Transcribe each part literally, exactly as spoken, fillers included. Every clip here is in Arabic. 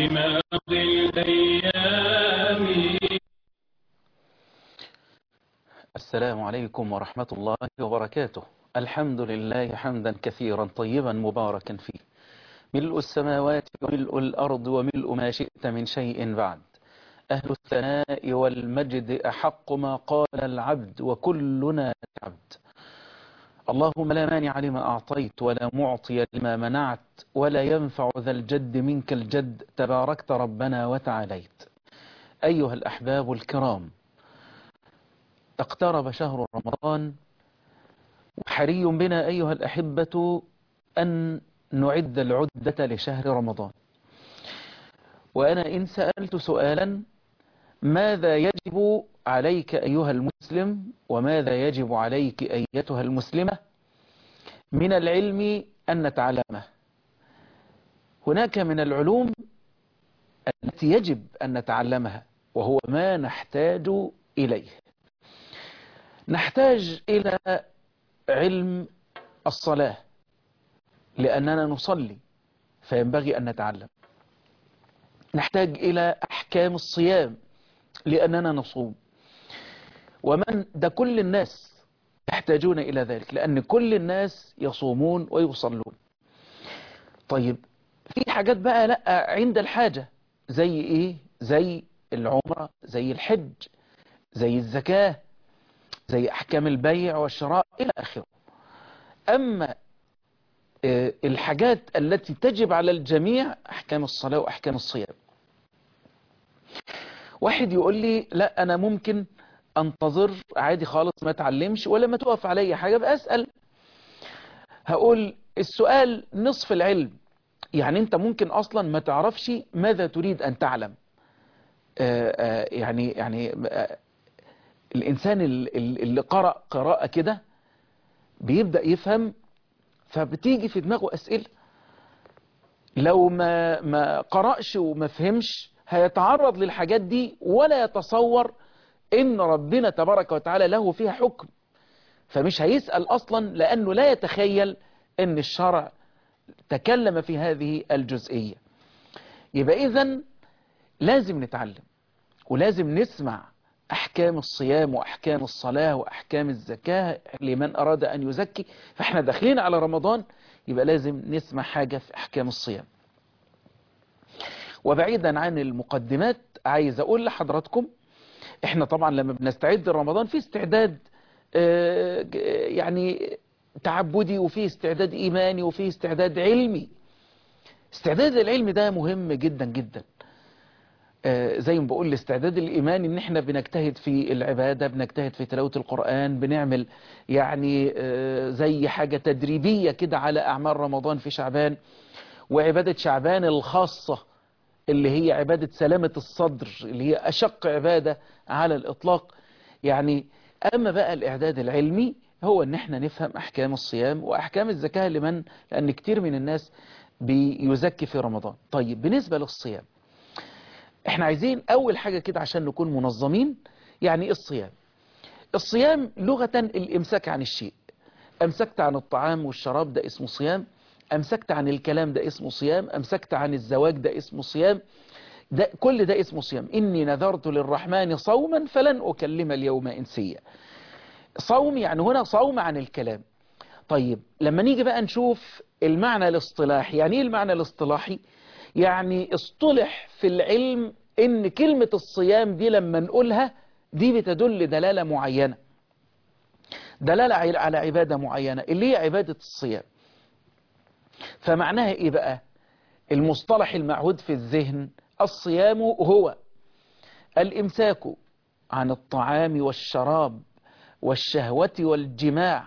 ماضي الأيام. السلام عليكم ورحمة الله وبركاته. الحمد لله حمدا كثيرا طيبا مباركا فيه، ملء السماوات وملء الأرض وملء ما شئت من شيء بعد. أهل الثناء والمجد أحق ما قال العبد وكلنا عبد. اللهم لا مانع لما أعطيت ولا معطي لما منعت ولا ينفع ذا الجد منك الجد، تباركت ربنا وتعاليت. أيها الأحباب الكرام، اقترب شهر رمضان، وحري بنا أيها الأحبة أن نعد العدة لشهر رمضان. وأنا إن سألت سؤالا: ماذا يجب عليك أيها المسلم وماذا يجب عليك أيتها المسلمة من العلم أن نتعلمه؟ هناك من العلوم التي يجب أن نتعلمها، وهو ما نحتاج إليه. نحتاج إلى علم الصلاة لأننا نصلي فينبغي أن نتعلم. نحتاج إلى أحكام الصيام لأننا نصوم، ومن ده كل الناس يحتاجون إلى ذلك، لأن كل الناس يصومون ويصلون. طيب، في حاجات بقى لا عند الحاجة، زي إيه؟ زي العمرة، زي الحج، زي الزكاة، زي أحكام البيع والشراء إلى آخره. أما الحاجات التي تجب على الجميع أحكام الصلاة وأحكام الصيام. واحد يقول لي: لا، أنا ممكن أنتظر عادي خالص ما أتعلمش، ولما تقف علي حاجة بقى أسأل. هقول: السؤال نصف العلم. يعني أنت ممكن أصلا ما تعرفش ماذا تريد أن تعلم. آآ آآ يعني يعني الإنسان اللي قرأ قراءة كده بيبدأ يفهم، فبتيجي في دماغه أسئلة. لو ما ما قرأش وما فهمش هيتعرض للحاجات دي ولا يتصور إن ربنا تبارك وتعالى له فيها حكم، فمش هيسأل أصلا، لأنه لا يتخيل إن الشرع تكلم في هذه الجزئية. يبقى إذن لازم نتعلم، ولازم نسمع أحكام الصيام وأحكام الصلاة وأحكام الزكاة لمن أراد أن يزكي. فإحنا داخلين على رمضان، يبقى لازم نسمع حاجة في أحكام الصيام. وبعيدا عن المقدمات، عايز أقول لحضراتكم: إحنا طبعا لما بنستعد لرمضان في استعداد يعني تعبدي، وفي استعداد إيماني، وفي استعداد علمي. استعداد العلم ده مهم جدا جدا. زي ما بقول، الاستعداد الإيماني إن إحنا بنجتهد في العبادة، بنجتهد في تلاوة القرآن، بنعمل يعني زي حاجة تدريبية كده على أعمال رمضان في شعبان، وعبادة شعبان الخاصة اللي هي عبادة سلامة الصدر، اللي هي أشق عبادة على الإطلاق. يعني أما بقى الإعداد العلمي هو إن إحنا نفهم أحكام الصيام وأحكام الزكاة لمن، لأن كتير من الناس بيزكي في رمضان. طيب، بالنسبة للصيام، إحنا عايزين أول حاجة كده عشان نكون منظمين. يعني الصيام الصيام لغة الإمساك عن الشيء. أمسكت عن الطعام والشراب ده اسمه صيام، أمسكت عن الكلام ده اسمه صيام، أمسكت عن الزواج ده اسمه صيام. ده كل ده اسمه صيام. إني نذرت للرحمن صوما فلن أكلم اليوم إنسيا. صوم يعني هنا صوم عن الكلام. طيب، لما نيجي بقى نشوف المعنى الاصطلاحي، يعني إيه المعنى الاصطلاحي؟ يعني اصطلح في العلم إن كلمة الصيام دي لما نقولها دي بتدل دلالة معينة، دلالة على عبادة معينة اللي هي عبادة الصيام. فمعناها إيه بقى؟ المصطلح المعهود في الذهن: الصيام هو الإمساك عن الطعام والشراب والشهوة والجماع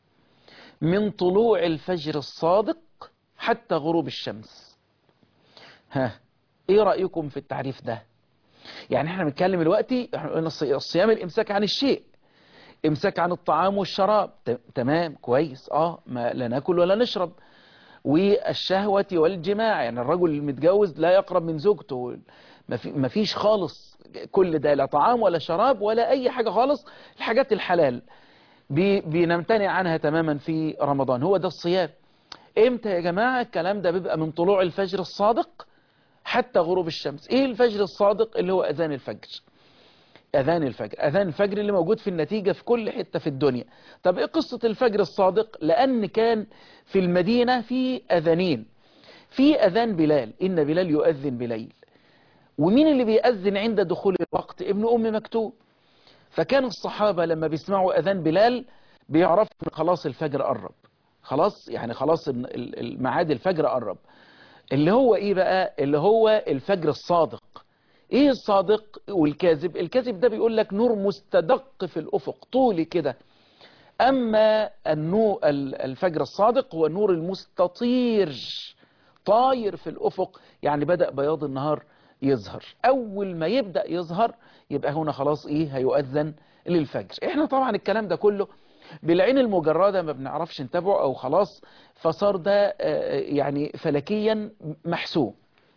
من طلوع الفجر الصادق حتى غروب الشمس. ها، ايه رأيكم في التعريف ده؟ يعني احنا بنتكلم دلوقتي، الصيام الامساك عن الشيء، امساك عن الطعام والشراب، تمام كويس، اه ما لا ناكل ولا نشرب، والشهوة والجماع، يعني الرجل المتجوز لا يقرب من زوجته، ما فيش خالص كل ده، لا طعام ولا شراب ولا اي حاجة خالص. الحاجات الحلال بنمتنع عنها تماما في رمضان. هو ده الصيام. امتى يا جماعة؟ الكلام ده بيبقى من طلوع الفجر الصادق حتى غروب الشمس. ايه الفجر الصادق؟ اللي هو اذان الفجر. اذان الفجر اذان الفجر اللي موجود في النتيجة في كل حتة في الدنيا. طب ايه قصة الفجر الصادق؟ لان كان في المدينة في اذانين، في اذان بلال، ان بلال يؤذن بليل. ومين اللي بيأذن عند دخول الوقت؟ ابن ام مكتوم. فكان الصحابة لما بيسمعوا اذان بلال بيعرفوا ان خلاص الفجر قرب، خلاص يعني خلاص الميعاد الفجر قرب. اللي هو ايه بقى؟ اللي هو الفجر الصادق. ايه الصادق والكاذب؟ الكاذب ده بيقول لك نور مستدق في الافق طولي كده. اما النور الفجر الصادق هو النور المستطير طاير في الافق، يعني بدأ بياض النهار يظهر. اول ما يبدأ يظهر يبقى هنا خلاص ايه؟ هيؤذن للفجر. احنا طبعا الكلام ده كله بالعين المجردة ما بنعرفش نتابعه، او خلاص فصار ده يعني فلكيا محسوب.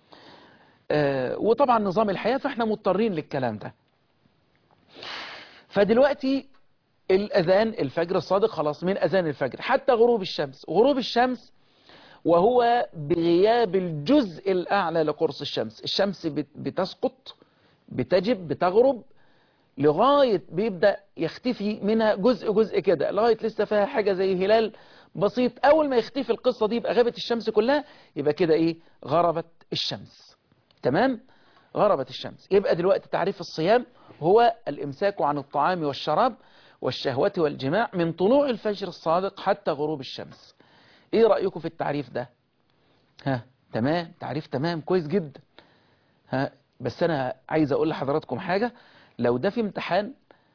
وطبعا نظام الحياة فاحنا مضطرين للكلام ده. فدلوقتي الأذان الفجر الصادق خلاص من أذان الفجر حتى غروب الشمس. غروب الشمس وهو بغياب الجزء الأعلى لقرص الشمس. الشمس بتسقط، بتجب، بتغرب، لغاية بيبدأ يختفي منها جزء جزء كده، لغاية لسه فيها حاجة زي هلال بسيط. أول ما يختفي القصة دي يبقى غابت الشمس كلها، يبقى كده إيه؟ غربت الشمس. تمام؟ غربت الشمس. يبقى دلوقتي تعريف الصيام هو الإمساك عن الطعام والشراب والشهوة والجماع من طلوع الفجر الصادق حتى غروب الشمس. ايه رأيكم في التعريف ده؟ ها تمام؟ تعريف تمام كويس جدا. ها بس انا عايز اقول لحضراتكم حاجة، لو ده في امتحان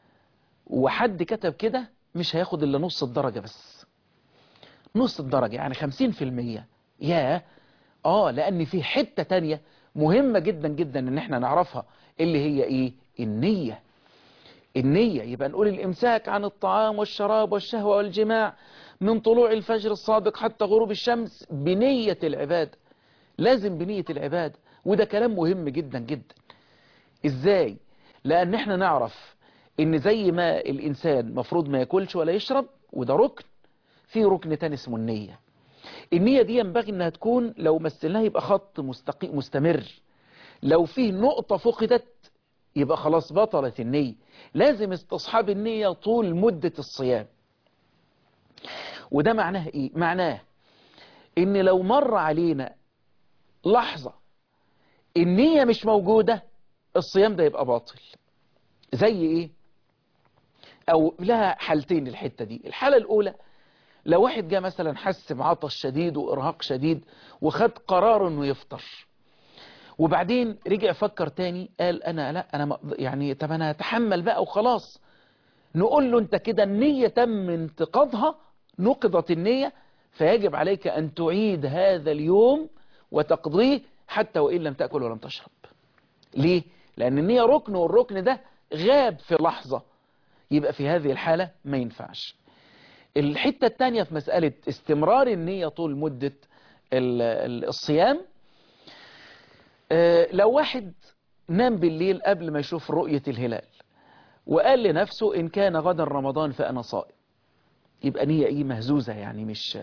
وحد كتب كده مش هياخد الا نص الدرجة بس، نص الدرجة يعني خمسين في المية. ياه اه لان في حتة تانية مهمة جدا جدا ان احنا نعرفها، اللي هي ايه؟ النية. النية. يبقى نقول الامساك عن الطعام والشراب والشهوة والجماع من طلوع الفجر الصادق حتى غروب الشمس بنية العبادة. لازم بنية العبادة، وده كلام مهم جدا جدا. ازاي؟ لان احنا نعرف ان زي ما الانسان مفروض ما ياكلش ولا يشرب، وده ركن، في ركن تاني اسمه النية. النية دي ينبغي انها تكون لو مثلناها يبقى خط مستقيم مستمر. لو فيه نقطة فقدت يبقى خلاص بطلت النية. لازم استصحاب النية طول مدة الصيام. وده معناه ايه؟ معناه ان لو مر علينا لحظة النية مش موجودة الصيام ده يبقى باطل. زي ايه؟ او لها حالتين الحتة دي. الحالة الاولى لو واحد جاء مثلا حس بعطش شديد وارهاق شديد وخد قرار انه يفطر، وبعدين رجع فكر تاني قال انا لا انا يعني طب انا هتحمل بقى وخلاص. نقول له انت كده النية تم انتقاضها، نقضت النية، فيجب عليك ان تعيد هذا اليوم وتقضيه حتى وان لم تأكل ولم تشرب. ليه؟ لان النية ركن، والركن ده غاب في لحظة، يبقى في هذه الحالة ما ينفعش. الحتة التانية في مسألة استمرار النية طول مدة الصيام، لو واحد نام بالليل قبل ما يشوف رؤية الهلال وقال لنفسه إن كان غدا رمضان فأنا صائم، يبقى نية إيه؟ مهزوزة يعني مش.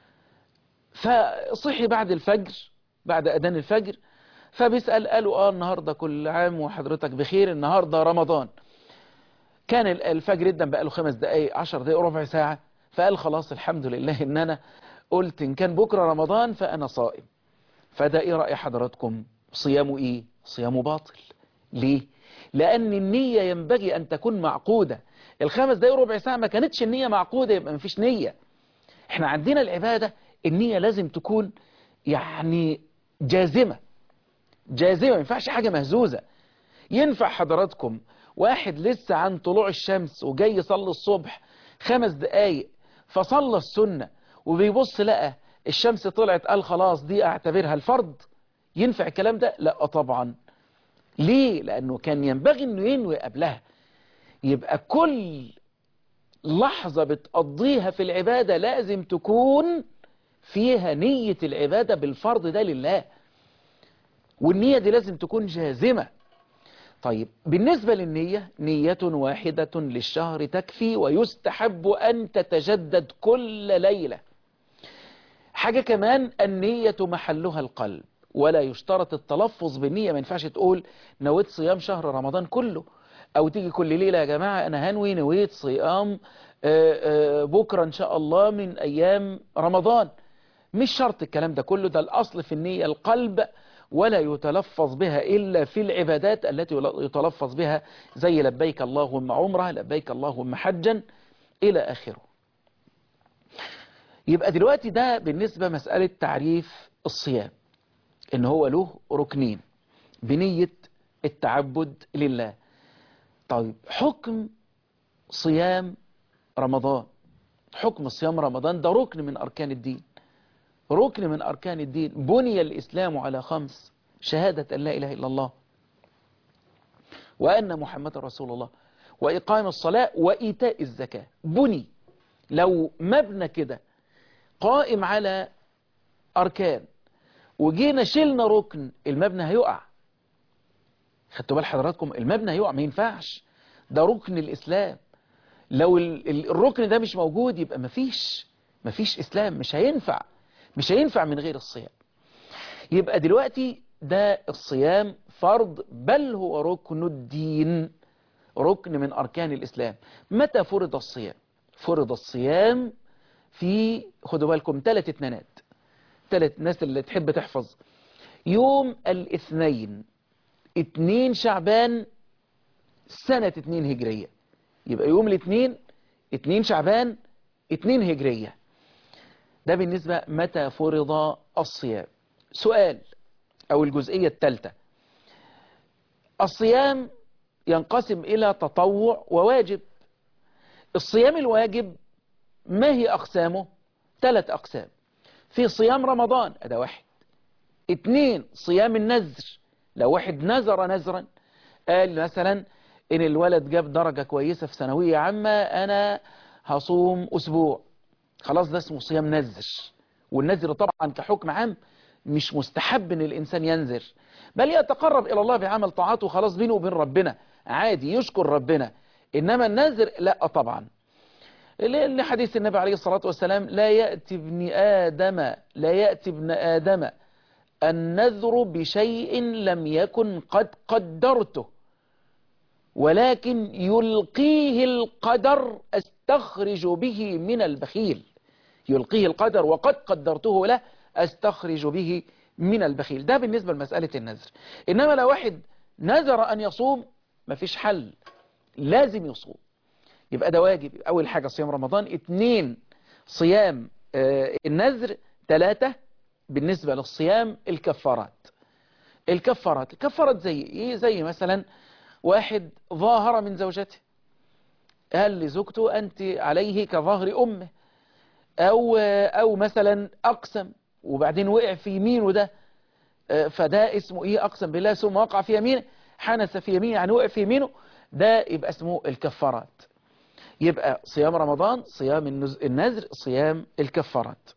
فصحي بعد الفجر، بعد أذان الفجر، فبيسأل قالوا آه النهاردة كل عام وحضرتك بخير، النهاردة رمضان. كان الفجر جدا بقى له خمس دقايق عشر دقايق ربع ساعة، فقال خلاص الحمد لله إن أنا قلت إن كان بكرة رمضان فأنا صائم. فده إيه رأي حضراتكم؟ صيامه إيه؟ صيامه باطل. ليه؟ لأن النية ينبغي أن تكون معقودة. الخمس دقايق ربع ساعة ما كانتش النية معقودة يبقى ما فيش نية. احنا عندنا العبادة النية لازم تكون يعني جازمة جازمة، ما ينفعش حاجة مهزوزة. ينفع حضراتكم واحد لسه عن طلوع الشمس وجاي يصلي الصبح خمس دقايق فصلى السنة وبيبص لقى الشمس طلعت قال خلاص دي اعتبرها الفرض؟ ينفع الكلام ده؟ لا طبعا. ليه؟ لأنه كان ينبغي أنه ينوي قبلها. يبقى كل لحظة بتقضيها في العبادة لازم تكون فيها نية العبادة بالفرض ده لله، والنية دي لازم تكون جازمة. طيب بالنسبة للنية، نية واحدة للشهر تكفي، ويستحب أن تتجدد كل ليلة. حاجة كمان، النية محلها القلب، ولا يشترط التلفظ بالنية. ما ينفعش تقول نويت صيام شهر رمضان كله، أو تيجي كل ليلة يا جماعة أنا هنوي نويت صيام بكرة إن شاء الله من أيام رمضان. مش شرط الكلام ده كله، ده الأصل في النية القلب، ولا يتلفظ بها إلا في العبادات التي يتلفظ بها، زي لبيك اللهم عمره، لبيك اللهم حجا إلى آخره. يبقى دلوقتي ده بالنسبة مسألة تعريف الصيام، إن هو له ركنين بنية التعبد لله. طيب حكم صيام رمضان، حكم صيام رمضان ده ركن من أركان الدين، ركن من أركان الدين. بني الإسلام على خمس: شهادة أن لا إله إلا الله، وأن محمد رسول الله، وإقام الصلاة، وإيتاء الزكاة. بني. لو مبنى كده قائم على أركان وجينا شلنا ركن، المبنى هيقع. خدتوا بال حضراتكم؟ المبنى هيقع، ما ينفعش، ده ركن الإسلام. لو الركن ده مش موجود يبقى مفيش مفيش إسلام، مش هينفع مش هينفع من غير الصيام. يبقى دلوقتي ده الصيام فرض، بل هو ركن الدين، ركن من أركان الإسلام. متى فرض الصيام؟ فرض الصيام في، خدوا بالكم، ثلاث اتنينات، ثلاث ناس اللي تحب تحفظ: يوم الاثنين، اتنين شعبان سنة اتنين هجرية. يبقى يوم الاثنين، اتنين شعبان، اتنين هجرية. ده بالنسبة متى فرض الصيام. سؤال أو الجزئية الثالثة: الصيام ينقسم إلى تطوع وواجب. الصيام الواجب ما هي أقسامه؟ ثلاث أقسام. في صيام رمضان، ده واحد. اتنين صيام النذر، لو واحد نذر نذرا، قال مثلا إن الولد جاب درجة كويسة في ثانوية عامة أنا هصوم أسبوع، خلاص ده اسمه صيام نذر. والنذر طبعا كحكم عام مش مستحب ان الانسان ينذر، بل يتقرب الى الله بعمل طاعاته، خلاص بينه وبين ربنا عادي يشكر ربنا. انما النذر لا طبعا، لان حديث النبي عليه الصلاة والسلام: لا يأتي ابن آدم لا يأتي ابن آدم النذر بشيء لم يكن قد قدرته، ولكن يلقيه القدر استخرج به من البخيل. يلقيه القدر وقد قدرته له استخرج به من البخيل. ده بالنسبة لمسألة النذر. إنما لو واحد نذر أن يصوم مفيش حل، لازم يصوم. يبقى ده واجب. أول حاجة صيام رمضان، اتنين صيام آه النذر، ثلاثة بالنسبة للصيام الكفارات. الكفارات الكفارات زي إيه؟ زي مثلا واحد ظاهر من زوجته، قال لزوجته أنت عليه كظهر أمه، أو أو مثلا أقسم وبعدين وقع في يمينه، ده فده اسمه إيه؟ أقسم بالله ثم وقع في يمينه، حنث في يمينه يعني وقع في يمينه، ده يبقى اسمه الكفارات. يبقى صيام رمضان، صيام النذر، صيام الكفارات.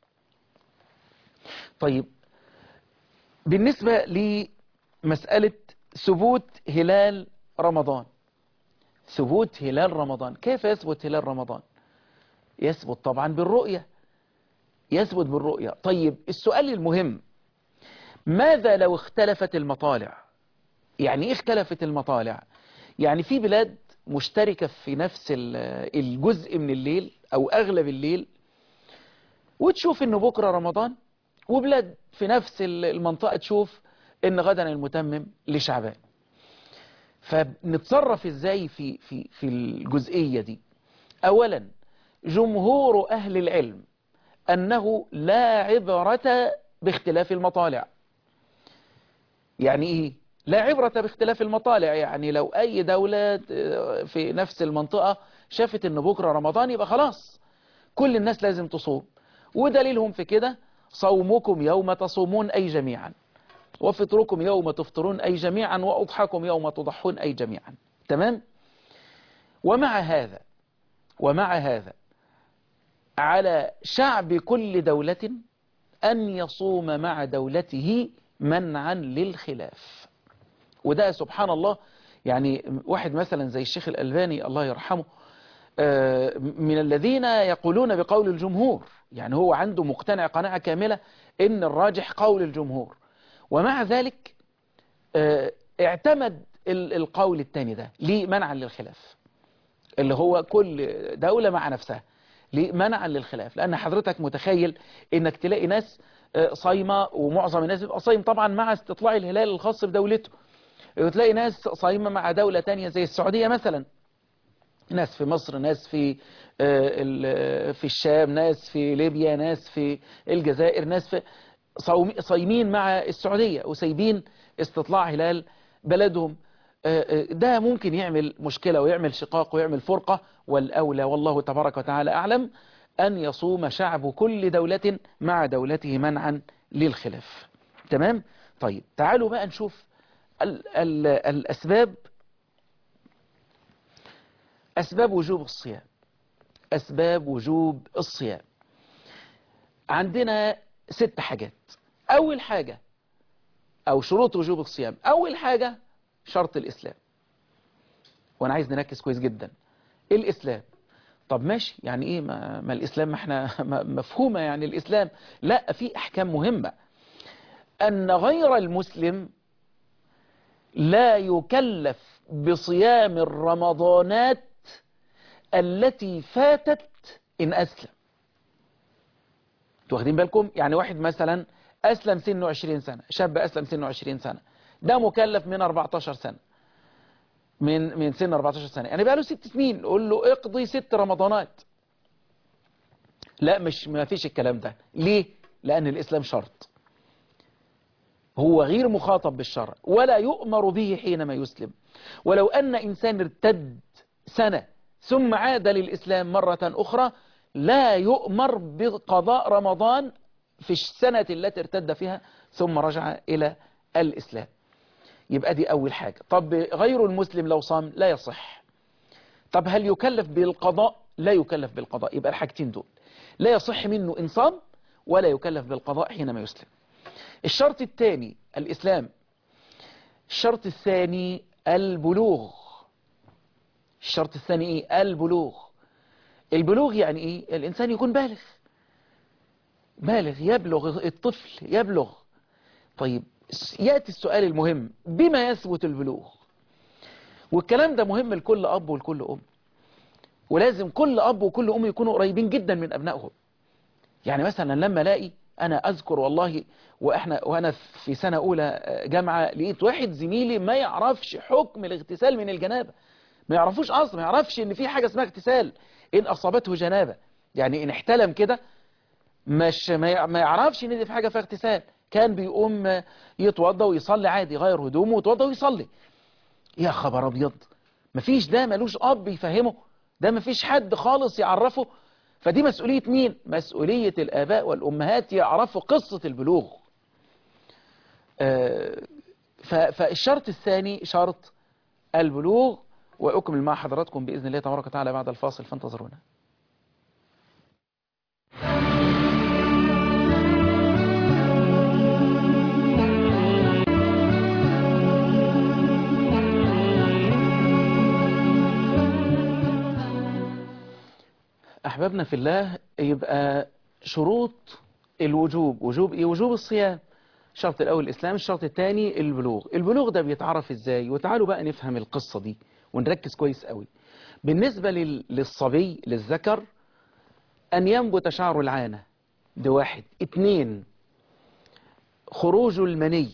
طيب بالنسبة لمسألة ثبوت هلال رمضان، ثبوت هلال رمضان، كيف يثبت هلال رمضان؟ يثبت طبعا بالرؤية، يثبت بالرؤية. طيب السؤال المهم: ماذا لو اختلفت المطالع؟ يعني ايه اختلفت المطالع؟ يعني في بلاد مشتركة في نفس الجزء من الليل او اغلب الليل وتشوف انه بكرة رمضان، وبلاد في نفس المنطقة تشوف ان غدا المتمم لشعبان. فنتصرف ازاي في في في الجزئية دي؟ اولا جمهور اهل العلم أنه لا عبرة باختلاف المطالع. يعني إيه؟ لا عبرة باختلاف المطالع، يعني لو أي دولة في نفس المنطقة شافت أن بكرة رمضان يبقى خلاص كل الناس لازم تصوم. ودليلهم في كده: صومكم يوم تصومون أي جميعا، وفطركم يوم تفطرون أي جميعا، وأضحاكم يوم تضحون أي جميعا. تمام؟ ومع هذا ومع هذا على شعب كل دولة أن يصوم مع دولته منعا للخلاف. وده سبحان الله، يعني واحد مثلا زي الشيخ الألباني الله يرحمه من الذين يقولون بقول الجمهور، يعني هو عنده مقتنع قناعة كاملة إن الراجح قول الجمهور، ومع ذلك اه اعتمد القول الثاني ده ليه؟ منعا للخلاف، اللي هو كل دولة مع نفسها، ليه؟ منعا للخلاف. لأن حضرتك متخيل إنك تلاقي ناس صايمة، ومعظم الناس بيبقى صايم طبعا مع استطلاع الهلال الخاص بدولته، وتلاقي ناس صايمة مع دولة تانية زي السعودية مثلا، ناس في مصر، ناس في في الشام، ناس في ليبيا، ناس في الجزائر، ناس في صايمين مع السعودية وسايبين استطلاع هلال بلدهم. ده ممكن يعمل مشكلة ويعمل شقاق ويعمل فرقة، والأولى والله تبارك وتعالى أعلم أن يصوم شعب كل دولة مع دولته منعا للخلاف. تمام؟ طيب تعالوا بقى نشوف ال ال الأسباب، أسباب وجوب الصيام. أسباب وجوب الصيام عندنا ست حاجات. أول حاجة أو شروط وجوب الصيام، أول حاجة شرط الإسلام. وأنا عايز نركز كويس جدا، الإسلام. طب ماشي، يعني إيه ما, ما الإسلام ما احنا مفهومة يعني الإسلام؟ لا، في أحكام مهمة. أن غير المسلم لا يكلف بصيام الرمضانات التي فاتت إن أسلم. واخدين بالكم؟ يعني واحد مثلا أسلم سنه عشرين سنة، شاب أسلم سنه عشرين سنة، ده مكلف من أربعتاشر سنة، من من سن أربعتاشر سنة، يعني بقى له ست سنين، قول له اقضي ست رمضانات. لا، مش ما فيش الكلام ده. ليه؟ لأن الإسلام شرط، هو غير مخاطب بالشرع ولا يؤمر به حينما يسلم. ولو أن إنسان ارتد سنة ثم عاد للإسلام مرة أخرى لا يؤمر بقضاء رمضان في السنة التي ارتد فيها ثم رجع إلى الإسلام. يبقى دي أول حاجة. طب غير المسلم لو صام لا يصح. طب هل يكلف بالقضاء؟ لا يكلف بالقضاء. يبقى الحاجتين دول لا يصح منه إن صام، ولا يكلف بالقضاء حينما يسلم. الشرط الثاني الإسلام. الشرط الثاني البلوغ. الشرط الثاني إيه؟ البلوغ. البلوغ يعني إيه؟ الإنسان يكون بالغ، بالغ، يبلغ، الطفل يبلغ. طيب يأتي السؤال المهم، بما يثبت البلوغ؟ والكلام ده مهم لكل أب ولكل أم، ولازم كل أب وكل أم يكونوا قريبين جدا من أبنائهم. يعني مثلا لما الاقي، أنا أذكر والله وإحنا وأنا في سنة أولى جامعة لقيت واحد زميلي ما يعرفش حكم الاغتسال من الجنابة، ما يعرفوش أصلا، ما يعرفش إن في حاجة اسمها اغتسال إن أصابته جنابة، يعني إن احتلم كده مش ما يعرفش إن دي في حاجة فيها اغتسال. كان بيقوم يتوضى ويصلي عادي، يغير هدومه ويتوضى ويصلي. يا خبر أبيض، مفيش ده، ملوش أب يفهمه، ده مفيش حد خالص يعرفه. فدي مسؤولية مين؟ مسؤولية الآباء والأمهات يعرفوا قصة البلوغ. فالشرط الثاني شرط البلوغ، وأكمل مع حضراتكم بإذن الله تبارك وتعالى بعد الفاصل، فانتظرونا. أحبابنا في الله، يبقى شروط الوجوب، وجوب إيه؟ وجوب الصيام. الشرط الأول الإسلام، الشرط الثاني البلوغ. البلوغ ده بيتعرف إزاي؟ وتعالوا بقى نفهم القصة دي ونركز كويس قوي. بالنسبة للصبي للذكر أن ينبت شعر العانة، ده واحد. اتنين، خروج المني،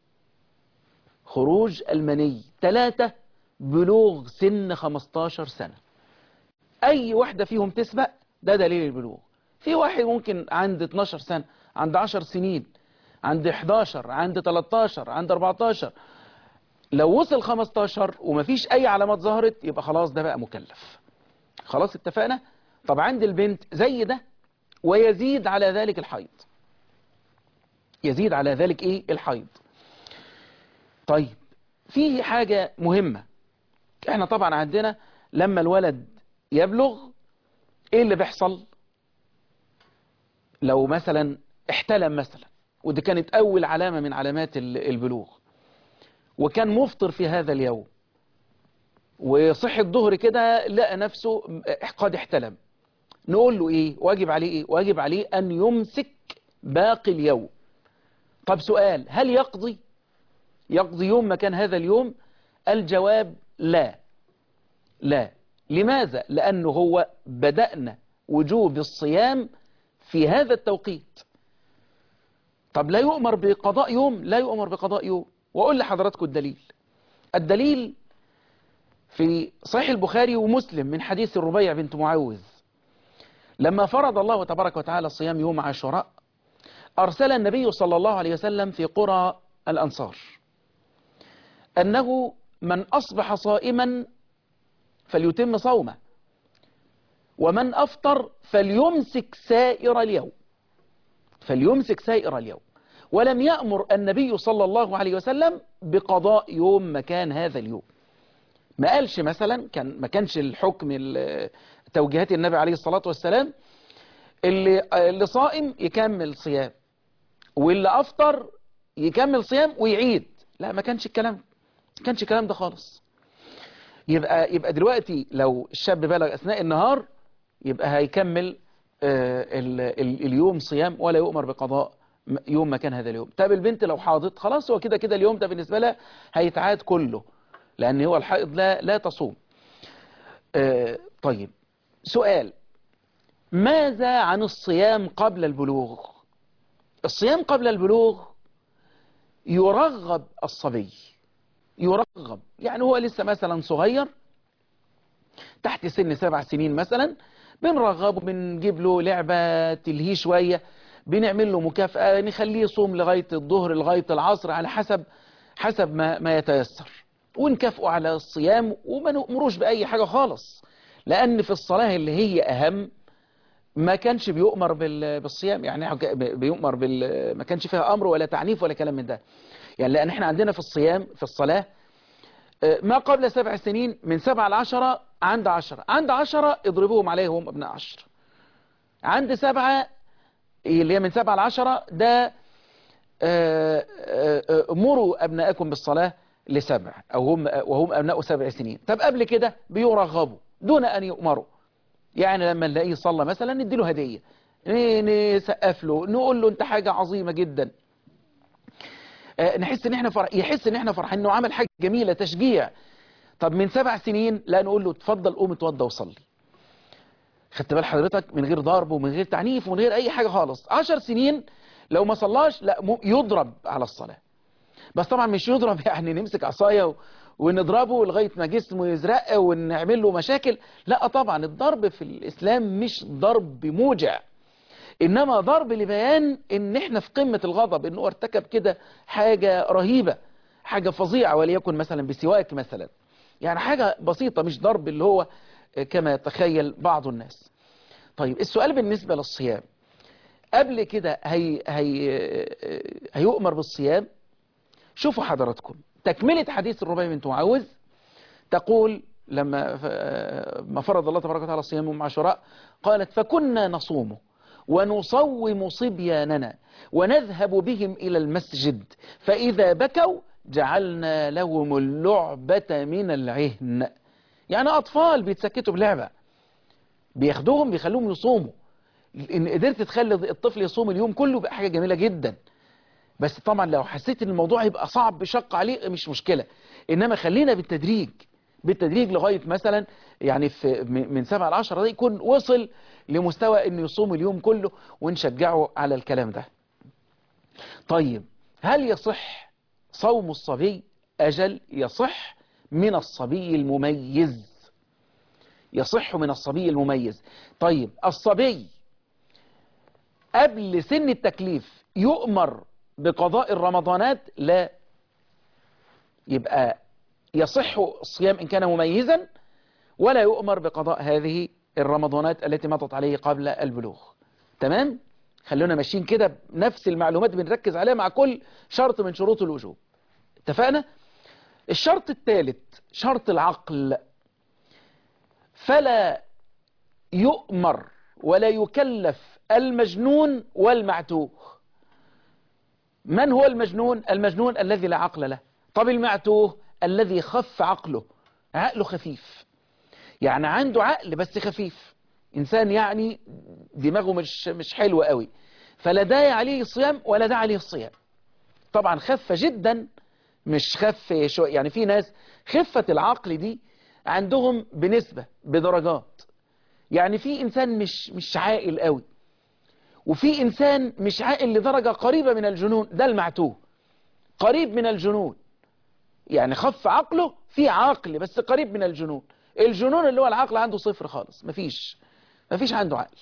خروج المني. تلاتة، بلوغ سن خمستاشر سنة. أي واحدة فيهم تسبق ده دليل البلوغ. في واحد ممكن عند اتناشر سنة، عند عشر سنين، عند حداشر، عند تلتاشر، عند اربعتاشر. لو وصل خمستاشر ومفيش أي علامات ظهرت يبقى خلاص ده بقى مكلف. خلاص اتفقنا؟ طب عند البنت زي ده، ويزيد على ذلك الحيض، يزيد على ذلك إيه؟ الحيض. طيب في حاجة مهمة، احنا طبعا عندنا لما الولد يبلغ ايه اللي بيحصل؟ لو مثلا احتلم مثلا، ودي كانت اول علامة من علامات البلوغ، وكان مفطر في هذا اليوم، وصحي الظهر كده لقى نفسه قد احتلم، نقول له ايه؟ واجب عليه ايه؟ واجب عليه ان يمسك باقي اليوم. طب سؤال، هل يقضي يقضي يوم مكان هذا اليوم؟ الجواب لا. لا. لماذا؟ لأنه هو بدأنا وجوب الصيام في هذا التوقيت. طب لا يؤمر بقضاء يوم؟ لا يؤمر بقضاء يوم. وأقول لحضراتكم الدليل. الدليل في صحيح البخاري ومسلم من حديث الربيع بنت معوذ، لما فرض الله تبارك وتعالى صيام يوم عاشوراء أرسل النبي صلى الله عليه وسلم في قرى الأنصار أنه من أصبح صائما فليتم صومه، ومن أفطر فليمسك سائر اليوم فليمسك سائر اليوم ولم يأمر النبي صلى الله عليه وسلم بقضاء يوم مكان هذا اليوم. ما قالش مثلا، كان ما كانش الحكم توجيهات النبي عليه الصلاة والسلام اللي, اللي صائم يكمل صيام واللي أفطر يكمل صيام ويعيد. لا، ما كانش الكلام ما كانش الكلام ده خالص. يبقى يبقى دلوقتي لو الشاب بلغ أثناء النهار يبقى هيكمل آه ال ال اليوم صيام ولا يؤمر بقضاء يوم مكان هذا اليوم. طب البنت لو حاضت خلاص، هو كده كده اليوم ده بالنسبة لها هيتعاد كله، لأن هو الحائض لا لا تصوم. آه طيب سؤال، ماذا عن الصيام قبل البلوغ؟ الصيام قبل البلوغ يرغب الصبي، يرغب يعني هو لسه مثلا صغير تحت سن سبع سنين مثلا، بنرغبه، بنجيب له لعبة تلهيه شوية، بنعمل له مكافأة، نخليه يصوم لغاية الظهر لغاية العصر على حسب حسب ما, ما يتيسر، ونكافئه على الصيام وما نؤمروش بأي حاجة خالص، لأن في الصلاة اللي هي أهم ما كانش بيؤمر بالصيام، يعني بيؤمر بال ما كانش فيها أمر ولا تعنيف ولا كلام من ده. يعني لأن احنا عندنا في الصيام في الصلاة ما قبل سبع سنين من سبعة لعشرة، عند عشرة عند عشرة اضربوهم عليهم ابناء عشر، عند سبعة اللي هي من سبعة لعشرة ده مروا أبناءكم بالصلاة لسبع أو هم وهم أبناء سبع سنين. طب قبل كده بيرغبوا دون أن يؤمروا، يعني لما نلاقيه صلى مثلا نديله هدية، نسقف له، نقول له أنت حاجة عظيمة جدا، نحس ان احنا فرح يحس ان احنا فرحانين انه عمل حاجه جميله، تشجيع. طب من سبع سنين لا نقول له اتفضل قوم اتوضى وصلي. خدت بال حضرتك؟ من غير ضرب ومن غير تعنيف ومن غير اي حاجه خالص. عشر سنين لو ما صلاش لا يضرب على الصلاه، بس طبعا مش يضرب يعني نمسك عصايه ونضربه لغايه ما جسمه يزرق ونعمل له مشاكل، لا طبعا الضرب في الاسلام مش ضرب موجع، إنما ضرب لبيان إن إحنا في قمة الغضب، إنه ارتكب كده حاجة رهيبة، حاجة فظيعة، وليكن مثلا بسواك مثلا، يعني حاجة بسيطة مش ضرب اللي هو كما يتخيل بعض الناس. طيب السؤال بالنسبة للصيام، قبل كده هي هي هيؤمر بالصيام. شوفوا حضراتكم تكملة حديث الربيع بنت معوذ، تقول لما ما فرض الله تبارك وتعالى صيام يوم عاشوراء قالت فكنا نصومه ونصوم صبياننا ونذهب بهم إلى المسجد فإذا بكوا جعلنا لهم اللعبة من العهن. يعني أطفال بيتسكتوا بلعبة، بياخدوهم بيخلوهم يصوموا. إن قدرت تخلي الطفل يصوم اليوم كله بقى حاجة جميلة جدا، بس طبعا لو حسيت ان الموضوع يبقى صعب بشق عليه مش مشكلة، إنما خلينا بالتدريج بالتدريج لغاية مثلا يعني في من سبعة لعشرة ده يكون وصل لمستوى انه يصوم اليوم كله ونشجعه على الكلام ده. طيب هل يصح صوم الصبي؟ أجل يصح من الصبي المميز، يصح من الصبي المميز. طيب الصبي قبل سن التكليف يؤمر بقضاء الرمضانات؟ لا، يبقى يصح الصيام إن كان مميزا ولا يؤمر بقضاء هذه الرمضانات التي مضت عليه قبل البلوغ. تمام؟ خلونا ماشيين كده نفس المعلومات بنركز عليها مع كل شرط من شروط الوجوب. اتفقنا؟ الشرط الثالث شرط العقل، فلا يؤمر ولا يكلف المجنون والمعتوه. من هو المجنون؟ المجنون الذي لا عقل له. طب المعتوه الذي خف عقله، عقله خفيف، يعني عنده عقل بس خفيف، إنسان يعني دماغه مش مش حلوة قوي، فلا داعي عليه الصيام ولا داعي عليه الصيام. طبعا خفة جدا، مش خف شو يعني. في ناس خفة العقل دي عندهم بنسبة بدرجات. يعني في إنسان مش مش عاقل قوي، وفي إنسان مش عاقل لدرجة قريبة من الجنون، ده المعتوه، قريب من الجنون. يعني خف عقله، في عقل بس قريب من الجنون. الجنون اللي هو العقل عنده صفر خالص، مفيش مفيش عنده عقل.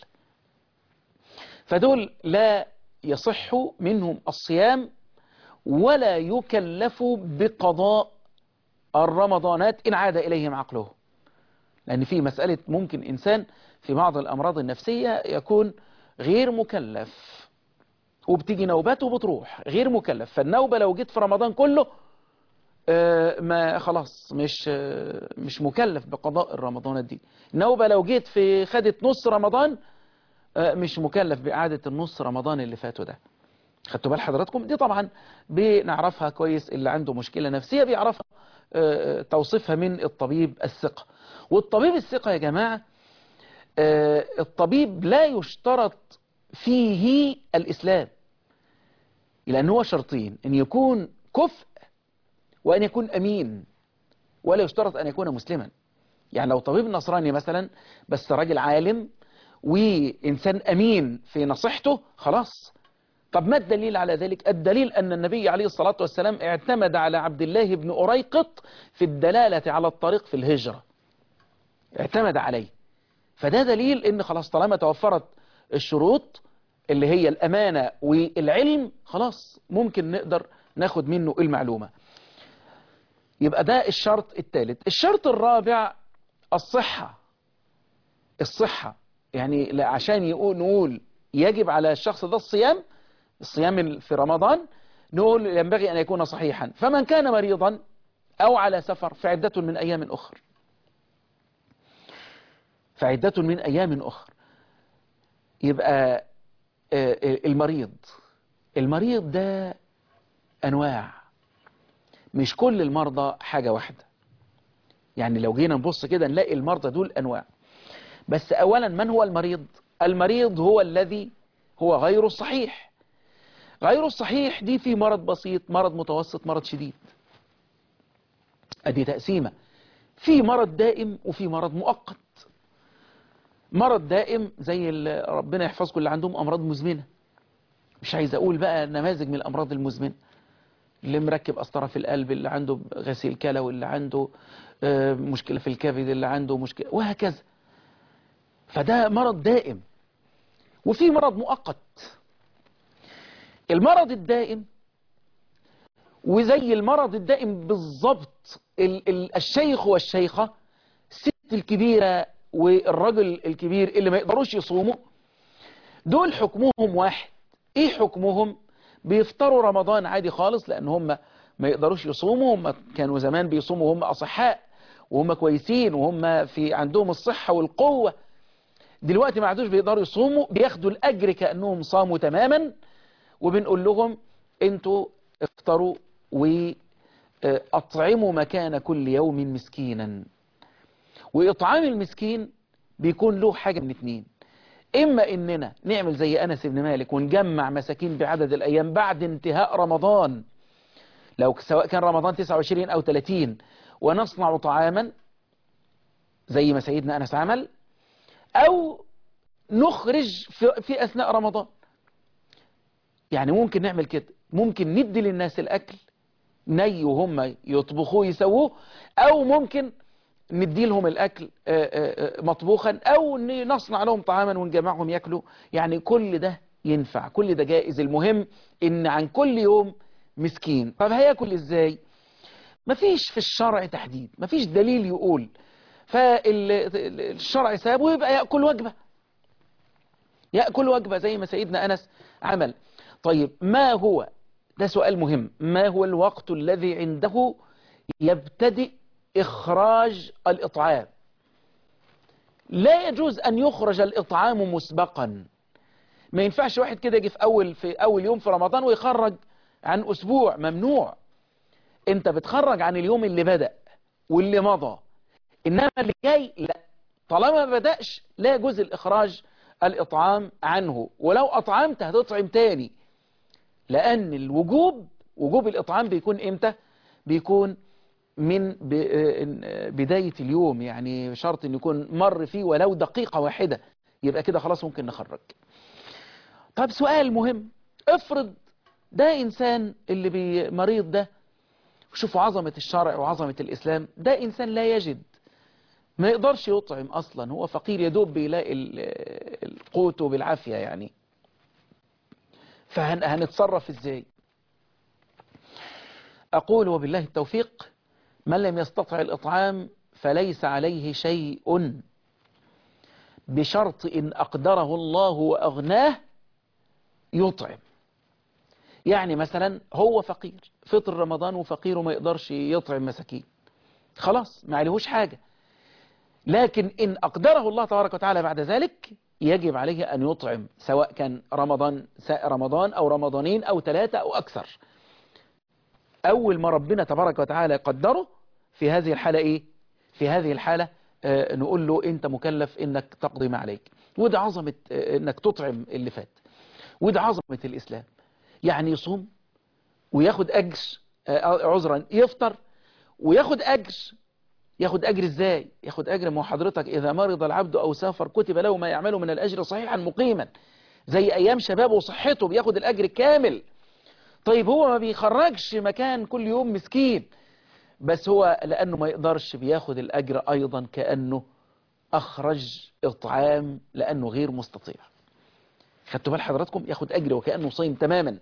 فدول لا يصح منهم الصيام ولا يكلفوا بقضاء الرمضانات إن عاد إليهم عقله. لأن في مسألة ممكن إنسان في بعض الأمراض النفسية يكون غير مكلف، وبتيجي نوباته وبتروح غير مكلف. فالنوبة لو جيت في رمضان كله آه ما خلاص مش آه مش مكلف بقضاء الرمضانات دي. النوبة لو جيت في خدت نص رمضان آه مش مكلف بإعادة النص رمضان اللي فاتوا ده. خدتوا بال حضراتكم؟ دي طبعا بنعرفها كويس، اللي عنده مشكلة نفسية بيعرفها آه توصيفها من الطبيب الثقة. والطبيب الثقة يا جماعة آه الطبيب لا يشترط فيه الإسلام، لأن هو شرطين: أن يكون كفء وأن يكون أمين، ولا يشترط أن يكون مسلما. يعني لو طبيب نصراني مثلا بس راجل عالم وإنسان أمين في نصيحته خلاص. طب ما الدليل على ذلك؟ الدليل أن النبي عليه الصلاة والسلام اعتمد على عبد الله بن أريقط في الدلالة على الطريق في الهجرة، اعتمد عليه. فده دليل أن خلاص طالما توفرت الشروط اللي هي الأمانة والعلم خلاص ممكن نقدر ناخد منه المعلومة. يبقى ده الشرط الثالث. الشرط الرابع الصحة. الصحة يعني عشان يقول نقول يجب على الشخص ده الصيام، الصيام في رمضان، نقول ينبغي أن يكون صحيحا. فمن كان مريضا أو على سفر فعدة من أيام أخر، فعدة من أيام أخر. يبقى المريض المريض ده أنواع، مش كل المرضى حاجة واحدة. يعني لو جينا نبص كده نلاقي المرضى دول أنواع. بس أولا من هو المريض؟ المريض هو الذي هو غير الصحيح. غير الصحيح دي في مرض بسيط، مرض متوسط، مرض شديد. أدي تقسيمة. في مرض دائم وفي مرض مؤقت. مرض دائم زي اللي ربنا يحفظكم اللي عندهم أمراض مزمنة. مش عايز أقول بقى نماذج من الأمراض المزمنة، اللي مركب قسطرة في القلب، اللي عنده غسيل كلوي، اللي عنده مشكلة في الكبد، اللي عنده مشكلة، وهكذا. فده مرض دائم. وفي مرض مؤقت. المرض الدائم وزي المرض الدائم بالضبط الشيخ والشيخة، الست الكبيرة والرجل الكبير اللي ما يقدروش يصوموا، دول حكمهم واحد. ايه حكمهم؟ بيفطروا رمضان عادي خالص، لان هم ما يقدروش يصوموا. هم كانوا زمان بيصوموا وهم اصحاء وهم كويسين وهم في عندهم الصحة والقوة. دلوقتي ما عادوش بيقدروا يصوموا، بياخدوا الاجر كأنهم صاموا تماما. وبنقول لهم انتوا افطروا واطعموا مكان كل يوم مسكينا. واطعام المسكين بيكون له حاجة من اتنين: اما اننا نعمل زي انس بن مالك ونجمع مساكين بعدد الايام بعد انتهاء رمضان، لو سواء كان رمضان تسعة وعشرين او ثلاثين، ونصنع طعاما زي ما سيدنا انس عمل، او نخرج في, في اثناء رمضان. يعني ممكن نعمل كده، ممكن ندي للناس الاكل ني وهم يطبخوه يسووه، او ممكن ندي لهم الأكل مطبوخا، أو نصنع لهم طعاما ونجمعهم يأكلوا. يعني كل ده ينفع، كل ده جائز. المهم إن عن كل يوم مسكين. طب هيأكل إزاي؟ مفيش في الشرع تحديد، مفيش دليل يقول. فالشرع سابه يبقى يأكل وجبة، يأكل وجبة زي ما سيدنا أنس عمل. طيب ما هو، ده سؤال مهم، ما هو الوقت الذي عنده يبتدئ إخراج الإطعام؟ لا يجوز أن يخرج الإطعام مسبقا. ما ينفعش واحد كده يجي في أول, في أول يوم في رمضان ويخرج عن أسبوع، ممنوع. أنت بتخرج عن اليوم اللي بدأ واللي مضى، إنما اللي جاي لا. طالما ما بدأش لا يجوز الإخراج الإطعام عنه. ولو أطعمت هتطعم تاني، لأن الوجوب وجوب الإطعام بيكون إمتى؟ بيكون من بداية اليوم، يعني شرط أن يكون مر فيه ولو دقيقة واحدة، يبقى كده خلاص ممكن نخرج. طب سؤال مهم، افرض ده إنسان اللي مريض ده، شوفوا عظمة الشرع وعظمة الإسلام، ده إنسان لا يجد، ما يقدرش يطعم أصلا، هو فقير يدوب بيلاقي القوت بالعافية يعني، فهنتصرف إزاي؟ أقول وبالله التوفيق، من لم يستطع الإطعام فليس عليه شيء، بشرط إن أقدره الله وأغناه يطعم. يعني مثلا هو فقير، فطر رمضان وفقير وما يقدرش يطعم مساكين، خلاص ما عليهوش حاجة، لكن إن أقدره الله تبارك وتعالى بعد ذلك يجب عليه أن يطعم، سواء كان رمضان رمضان أو رمضانين أو ثلاثة أو أكثر. أول ما ربنا تبارك وتعالى قدره في هذه الحالة إيه؟ في هذه الحالة آه نقول له أنت مكلف إنك تقضي ما عليك. وده عظمة آه إنك تطعم اللي فات، وده عظمة الإسلام. يعني يصوم وياخد أجر، آه عذرا يفطر وياخد أجر. ياخد أجر إزاي؟ ياخد أجر ما حضرتك إذا مرض العبد أو سافر كتب له ما يعمله من الأجر صحيحا مقيما، زي أيام شبابه وصحته بياخد الأجر كامل. طيب هو ما بيخرجش مكان كل يوم مسكين، بس هو لأنه ما يقدرش بياخد الأجر أيضا كأنه أخرج إطعام لأنه غير مستطيع. خدتوا بال حضراتكم؟ ياخد أجر وكأنه صيم تماما.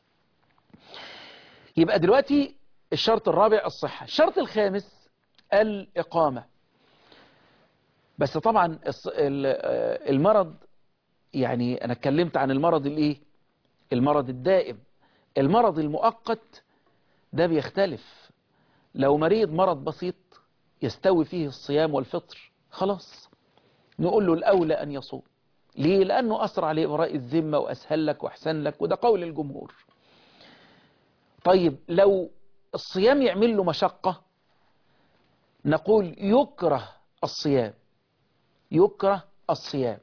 يبقى دلوقتي الشرط الرابع الصحة. الشرط الخامس الإقامة. بس طبعا المرض، يعني أنا اتكلمت عن المرض الإيه؟ المرض الدائم. المرض المؤقت ده بيختلف. لو مريض مرض بسيط يستوي فيه الصيام والفطر، خلاص نقول له الأولى أن يصوم. ليه؟ لأنه أسرع لإبراء الذمة وأسهل لك وأحسن لك، وده قول الجمهور. طيب لو الصيام يعمل له مشقة، نقول يكره الصيام، يكره الصيام.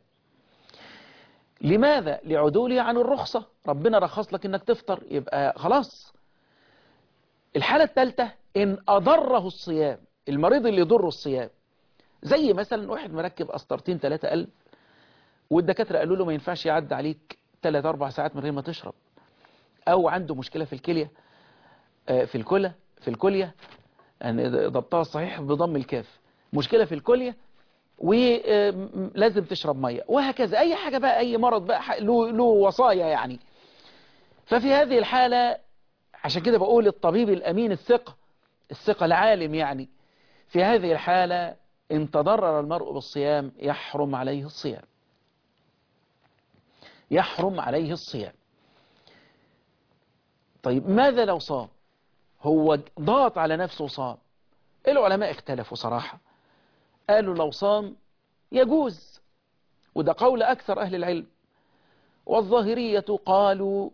لماذا؟ لعدوله عن الرخصة، ربنا رخص لك انك تفطر، يبقى خلاص. الحالة الثالثة ان اضره الصيام، المريض اللي يضره الصيام، زي مثلا واحد مركب قسطرتين ثلاثة قلب والدكاترة قالوا له ما ينفعش يعدي عليك ثلاث أربع ساعات من غير ما تشرب، او عنده مشكلة في الكلية، في الكلى في الكلية يعني ضبطها الصحيح بضم الكاف، مشكلة في الكلية ولازم تشرب مية، وهكذا. أي حاجة بقى، أي مرض بقى له, له وصايا يعني. ففي هذه الحالة، عشان كده بقول الطبيب الأمين الثقة، الثقة العالم يعني، في هذه الحالة إن تضرر المرء بالصيام يحرم عليه الصيام، يحرم عليه الصيام. طيب ماذا لو صام؟ هو ضغط على نفسه وصام. العلماء اختلفوا صراحة، قالوا لو صام يجوز، وده قول أكثر أهل العلم. والظاهرية قالوا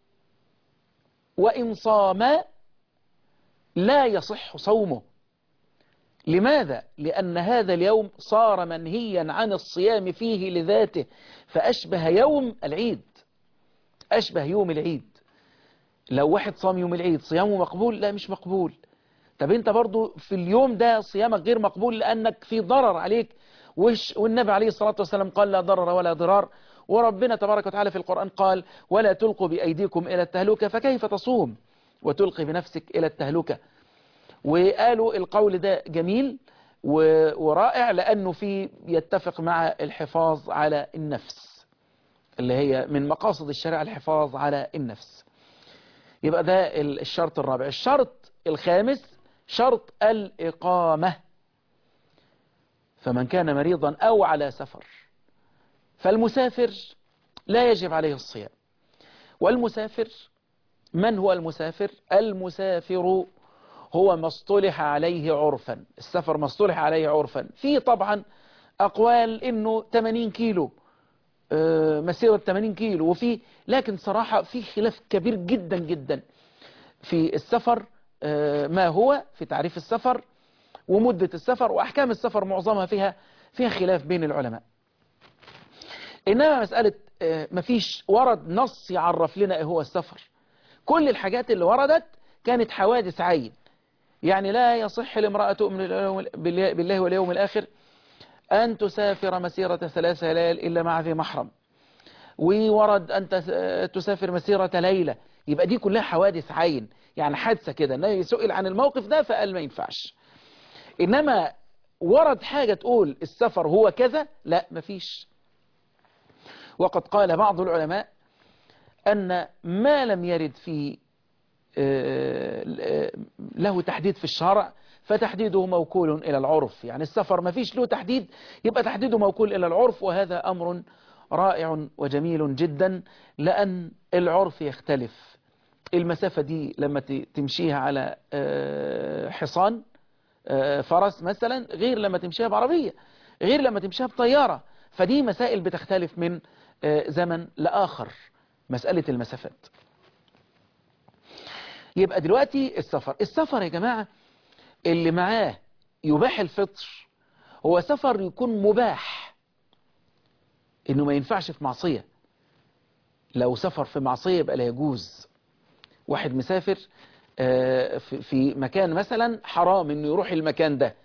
وإن صام لا يصح صومه. لماذا؟ لأن هذا اليوم صار منهيا عن الصيام فيه لذاته، فأشبه يوم العيد، أشبه يوم العيد. لو واحد صام يوم العيد صيامه مقبول؟ لا مش مقبول. طب انت برضو في اليوم ده صيامك غير مقبول لأنك في ضرر عليك، والنبي عليه الصلاة والسلام قال لا ضرر ولا ضرار، وربنا تبارك وتعالى في القرآن قال ولا تلقوا بأيديكم إلى التهلكة، فكيف تصوم وتلقي بنفسك إلى التهلكة؟ وقالوا القول ده جميل ورائع لأنه فيه يتفق مع الحفاظ على النفس، اللي هي من مقاصد الشريعة الحفاظ على النفس. يبقى ده الشرط الرابع. الشرط الخامس شرط الإقامة. فمن كان مريضا أو على سفر، فالمسافر لا يجب عليه الصيام. والمسافر، من هو المسافر؟ المسافر هو ما اصطلح عليه عرفا، السفر ما اصطلح عليه عرفا. في طبعا أقوال إنه ثمانين كيلو، مسيرة ثمانين كيلو، وفي لكن صراحة في خلاف كبير جدا جدا في السفر، ما هو في تعريف السفر ومدة السفر وأحكام السفر، معظمها فيها فيها خلاف بين العلماء. إنما مسألة مفيش ورد نص يعرف لنا إيه هو السفر، كل الحاجات اللي وردت كانت حوادث عين. يعني لا يصح لامرأة تؤمن بالله واليوم الآخر أن تسافر مسيرة ثلاث ليال إلا مع ذي محرم، وورد أن تسافر مسيرة ليلة. يبقى دي كلها حوادث عين، يعني حادثة كده. النبي سئل عن الموقف ده فقال ما ينفعش. إنما ورد حاجة تقول السفر هو كذا، لا مفيش. وقد قال بعض العلماء أن ما لم يرد في له تحديد في الشرع فتحديده موكول إلى العرف. يعني السفر ما فيش له تحديد، يبقى تحديده موكول إلى العرف، وهذا أمر رائع وجميل جدا، لأن العرف يختلف. المسافة دي لما تمشيها على حصان فرس مثلا غير لما تمشيها بعربية، غير لما تمشيها بطيارة. فدي مسائل بتختلف من زمن لآخر، مسألة المسافات. يبقى دلوقتي السفر السفر يا جماعة اللي معاه يباح الفطر هو سفر يكون مباح، انه ما ينفعش في معصية. لو سفر في معصية يبقى لا يجوز. واحد مسافر في مكان مثلا حرام انه يروح المكان ده،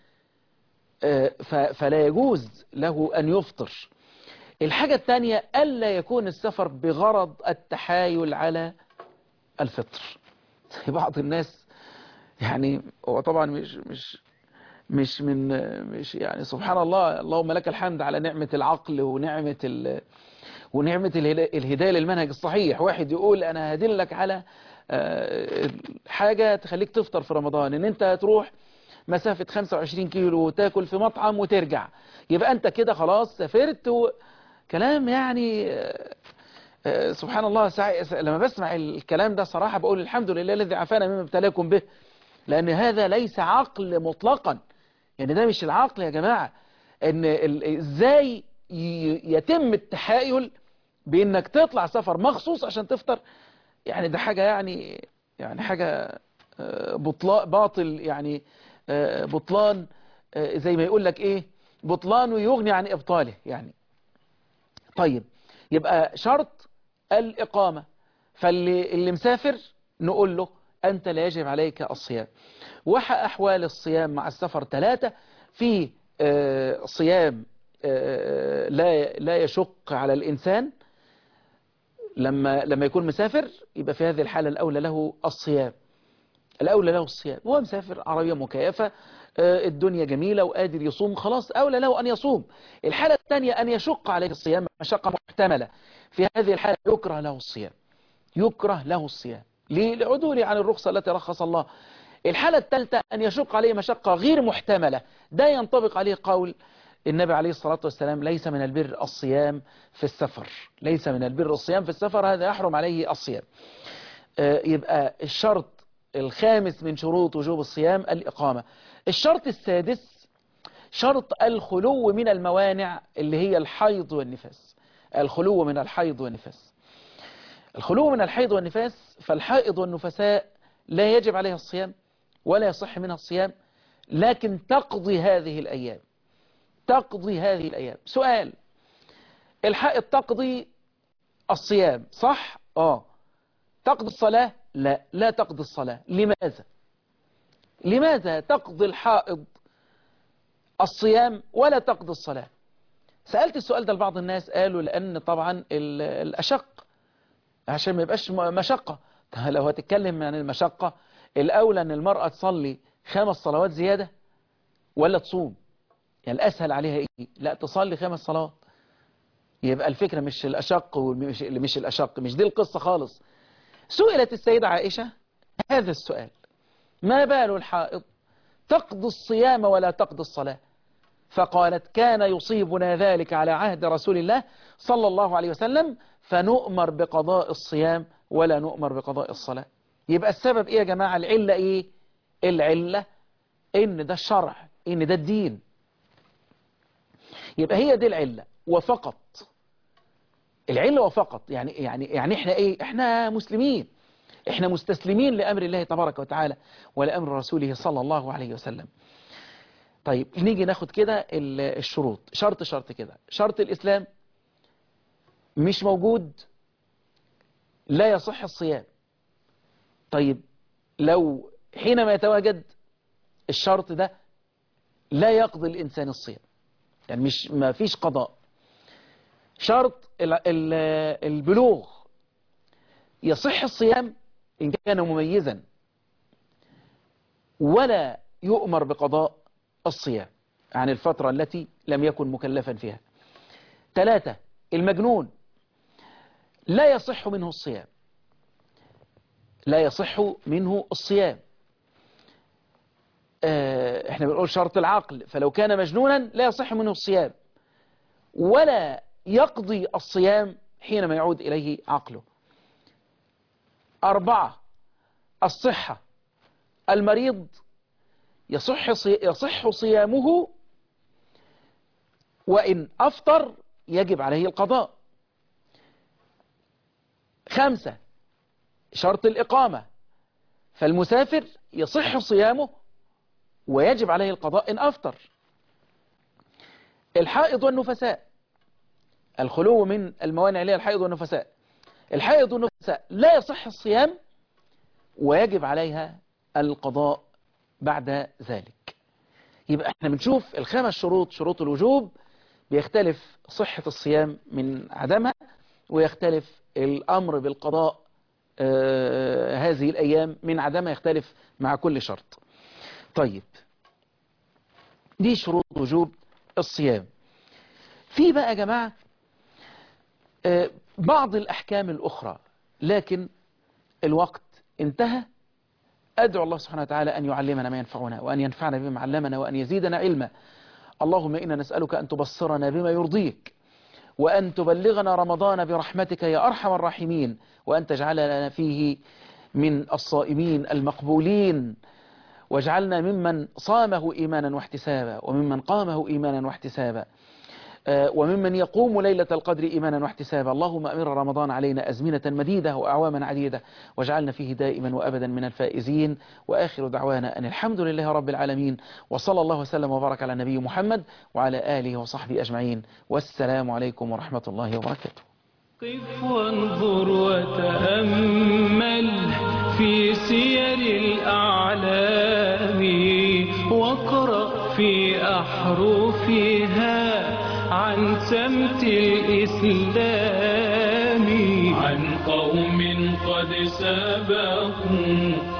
فلا يجوز له ان يفطر. الحاجة الثانية ألا يكون السفر بغرض التحايل على الفطر. بعض الناس يعني هو طبعا مش مش مش من مش يعني سبحان الله، اللهم لك الحمد على نعمة العقل ونعمة ال ونعمة الهداية للمنهج الصحيح. واحد يقول أنا هدلك على حاجة تخليك تفطر في رمضان، إن أنت تروح مسافة خمسة وعشرين كيلو وتاكل في مطعم وترجع، يبقى أنت كده خلاص سافرت. كلام يعني سبحان الله. لما بسمع الكلام ده صراحة بقول الحمد لله الذي عافانا مما ابتلاكم به، لأن هذا ليس عقل مطلقا. يعني ده مش العقل يا جماعة، ان ازاي يتم التحايل بانك تطلع سفر مخصوص عشان تفطر. يعني ده حاجة يعني يعني حاجة بطلان باطل، يعني بطلان زي ما يقول لك ايه، بطلان يغني عن ابطاله يعني. طيب يبقى شرط الإقامة. فاللي اللي مسافر نقول له أنت لا يجب عليك الصيام. وأحوال الصيام مع السفر ثلاثة. في آه صيام آه لا لا يشق على الإنسان لما لما يكون مسافر، يبقى في هذه الحالة الأولى له الصيام، الأولى له الصيام. هو مسافر عربية مكيفة، الدنيا جميلة وقادر يصوم، خلاص أولى له أن يصوم. الحالة الثانية أن يشق عليه الصيام مشقة محتملة، في هذه الحالة يكره له الصيام، يكره له الصيام لعدوله عن الرخصة التي رخص الله. الحالة الثالثة أن يشق عليه مشقة غير محتملة، ده ينطبق عليه قول النبي عليه الصلاة والسلام ليس من البر الصيام في السفر، ليس من البر الصيام في السفر، هذا يحرم عليه الصيام. يبقى الشرط الخامس من شروط وجوب الصيام الإقامة. الشرط السادس شرط الخلو من الموانع اللي هي الحيض والنفاس. الخلو من الحيض والنفاس. الخلو من الحيض والنفاس، فالحائض والنفساء لا يجب عليها الصيام ولا يصح منها الصيام، لكن تقضي هذه الأيام، تقضي هذه الأيام. سؤال: الحائض تقضي الصيام صح؟ آه. تقضي الصلاة؟ لا، لا تقضي الصلاة. لماذا؟ لماذا تقضي الحائض الصيام ولا تقضي الصلاة؟ سألت السؤال ده لبعض الناس، قالوا لأن طبعا الأشق عشان ما يبقاش مشقة. لو هتتكلم عن المشقة، الأولى أن المرأة تصلي خمس صلوات زيادة ولا تصوم؟ يعني الأسهل عليها إيه؟ لا، تصلي خمس صلوات. يبقى الفكرة مش الأشق ومش مش الأشق، مش دي القصة خالص. سئلت السيدة عائشة هذا السؤال: ما بال الحائض تقضي الصيام ولا تقضي الصلاة؟ فقالت: كان يصيبنا ذلك على عهد رسول الله صلى الله عليه وسلم، فنؤمر بقضاء الصيام ولا نؤمر بقضاء الصلاة. يبقى السبب إيه يا جماعة؟ العلة إيه؟ العلة إن ده الشرع، إن ده الدين. يبقى هي دي العلة وفقط، العلة وفقط. يعني يعني يعني إحنا إيه؟ إحنا مسلمين، إحنا مستسلمين لأمر الله تبارك وتعالى ولأمر رسوله صلى الله عليه وسلم. طيب نيجي ناخد كده الشروط، شرط شرط كده. شرط الإسلام مش موجود لا يصح الصيام. طيب لو حينما يتواجد الشرط ده لا يقضي الإنسان الصيام، يعني مش ما فيش قضاء، شرط البلوغ، يصح الصيام إن كان مميزا ولا يؤمر بقضاء الصيام عن الفترة التي لم يكن مكلفا فيها. ثلاثة، المجنون لا يصح منه الصيام، لا يصح منه الصيام. اه احنا بنقول شرط العقل، فلو كان مجنونا لا يصح منه الصيام ولا يقضي الصيام حينما يعود إليه عقله. أربعة، الصحة، المريض يصح يصح صيامه وإن أفطر يجب عليه القضاء. خمسة، شرط الإقامة، فالمسافر يصح صيامه ويجب عليه القضاء إن أفطر. الحائض والنفساء، الخلو من الموانع لها الحائض والنفساء، الحائض والنفساء لا يصح الصيام ويجب عليها القضاء بعد ذلك. يبقى احنا بنشوف الخمس شروط، شروط الوجوب بيختلف صحة الصيام من عدمها، ويختلف الأمر بالقضاء آه هذه الأيام من عدمها، يختلف مع كل شرط. طيب دي شروط وجوب الصيام. في بقى يا جماعة آه بعض الأحكام الأخرى، لكن الوقت انتهى. أدعو الله سبحانه وتعالى أن يعلمنا ما ينفعنا وأن ينفعنا بما علمنا وأن يزيدنا علما. اللهم إنا نسألك أن تبصرنا بما يرضيك، وأن تبلغنا رمضان برحمتك يا أرحم الراحمين، وأن تجعلنا فيه من الصائمين المقبولين، واجعلنا ممن صامه إيمانا واحتسابا، وممن قامه إيمانا واحتسابا، وممن يقوم ليلة القدر إيمانا واحتسابا. اللهم أمر رمضان علينا أزمنة مديدة وأعواما عديدة، واجعلنا فيه دائما وأبدا من الفائزين. وآخر دعوانا أن الحمد لله رب العالمين، وصلى الله وسلم وبارك على نبي محمد وعلى آله وصحبه أجمعين، والسلام عليكم ورحمة الله وبركاته. قف وانظر وتأمل في سير الأعلام، واقرأ في أحرفها عن سمت الإسلام، عن قوم قد سبقوا